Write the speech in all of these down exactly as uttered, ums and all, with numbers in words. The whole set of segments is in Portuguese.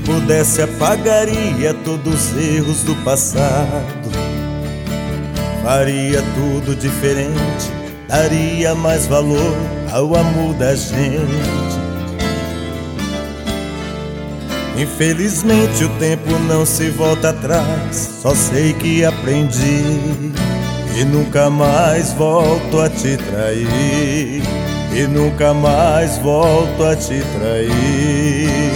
pudesse, apagaria todos os erros do passado. Faria tudo diferente, daria mais valor ao amor da gente. Infelizmente o tempo não se volta atrás, só sei que aprendi e nunca mais volto a te trair. E nunca mais volto a te trair.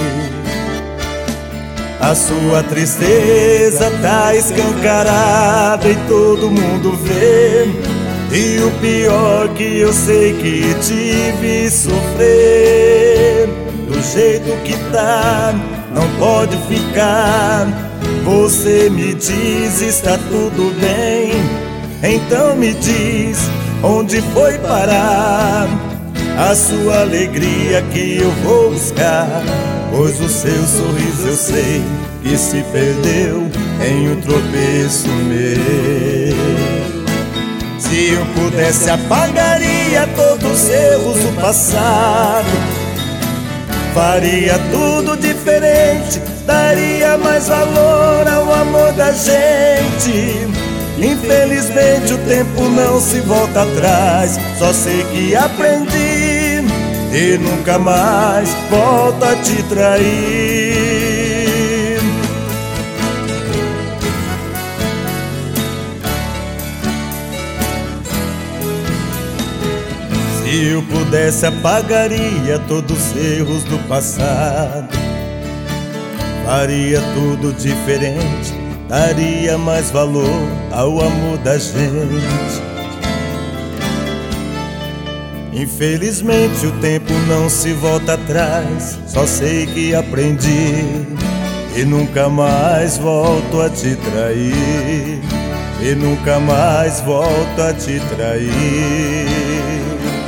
A sua tristeza tá escancarada e todo mundo vê. E o pior que eu sei que te vi sofrer. Do jeito que tá, não pode ficar. Você me diz, está tudo bem. Então me diz, onde foi parar a sua alegria que eu vou buscar? Pois o seu sorriso eu sei que se perdeu em um tropeço meu. Se eu pudesse, apagaria todos os erros do passado. Faria tudo diferente, daria mais valor ao amor da gente. Infelizmente o tempo não se volta atrás, só sei que aprendi e nunca mais volto a te trair. Se eu pudesse, apagaria todos os erros do passado. Faria tudo diferente, daria mais valor ao amor da gente. Infelizmente o tempo não se volta atrás, só sei que aprendi e nunca mais volto a te trair. E nunca mais volto a te trair.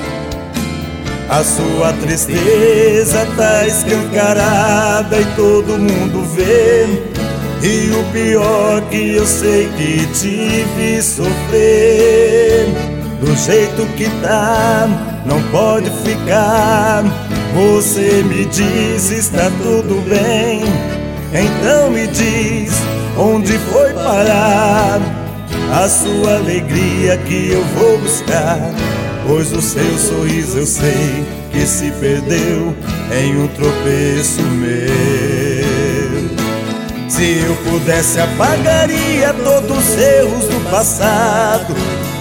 A sua tristeza tá escancarada e todo mundo vê. E o pior que eu sei que te vi sofrer. Do jeito que tá, não pode ficar. Você me diz, está tudo bem. Então me diz, onde foi parar a sua alegria que eu vou buscar? Pois o seu sorriso eu sei que se perdeu em um tropeço meu. Se eu pudesse, apagaria todos os erros do passado.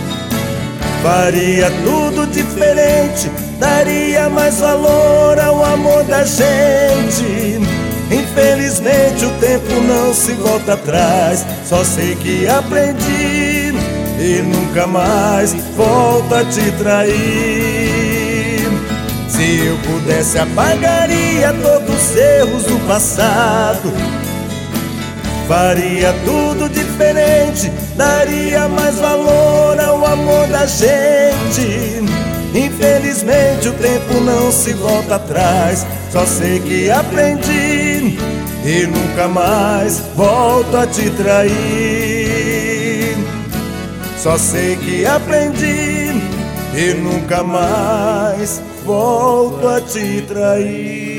Faria tudo diferente, daria mais valor ao amor da gente. Infelizmente o tempo não se volta atrás, só sei que aprendi e nunca mais volto a te trair. Se eu pudesse, apagaria todos os erros do passado. Faria tudo diferente, daria mais valor ao amor da gente. Infelizmente o tempo não se volta atrás, só sei que aprendi e nunca mais volto a te trair. Só sei que aprendi e nunca mais volto a te trair.